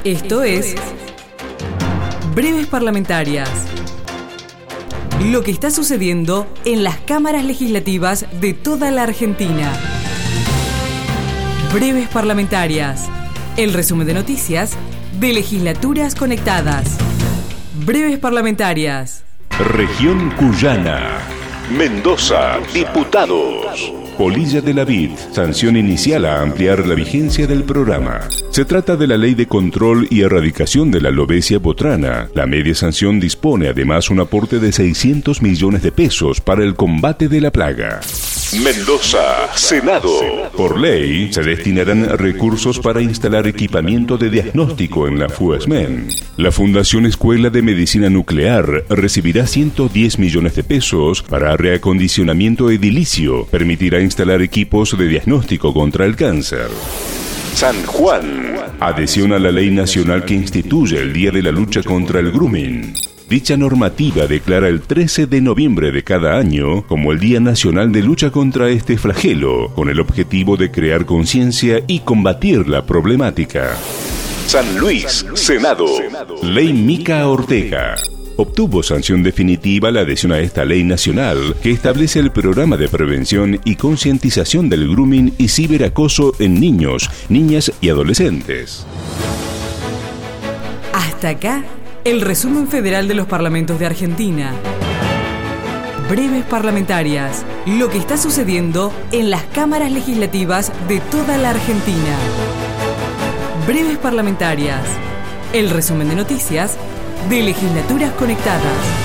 Esto es Breves Parlamentarias. Lo que está sucediendo en las cámaras legislativas de toda la Argentina. Breves Parlamentarias. El resumen de noticias de legislaturas conectadas. Breves Parlamentarias. Región Cuyana. Mendoza, diputados. Polilla de la Vid, sanción inicial a ampliar la vigencia del programa. Se trata de la Ley de Control y Erradicación de la Lobesia Botrana. La media sanción dispone además un aporte de 600 millones de pesos para el combate de la plaga. Mendoza, Senado. Por ley, se destinarán recursos para instalar equipamiento de diagnóstico en la FUESMEN. La Fundación Escuela de Medicina Nuclear recibirá 110 millones de pesos para reacondicionamiento edilicio. Permitirá instalar equipos de diagnóstico contra el cáncer. San Juan. Adhesión a la ley nacional que instituye el Día de la Lucha contra el Grooming. Dicha normativa declara el 13 de noviembre de cada año como el Día Nacional de Lucha contra este flagelo, con el objetivo de crear conciencia y combatir la problemática. San Luis, Senado. Ley Mica Ortega. Obtuvo sanción definitiva la adhesión a esta ley nacional que establece el programa de prevención y concientización del grooming y ciberacoso en niños, niñas y adolescentes. Hasta acá el resumen federal de los parlamentos de Argentina. Breves Parlamentarias. Lo que está sucediendo en las cámaras legislativas de toda la Argentina. Breves Parlamentarias. El resumen de noticias de legislaturas conectadas.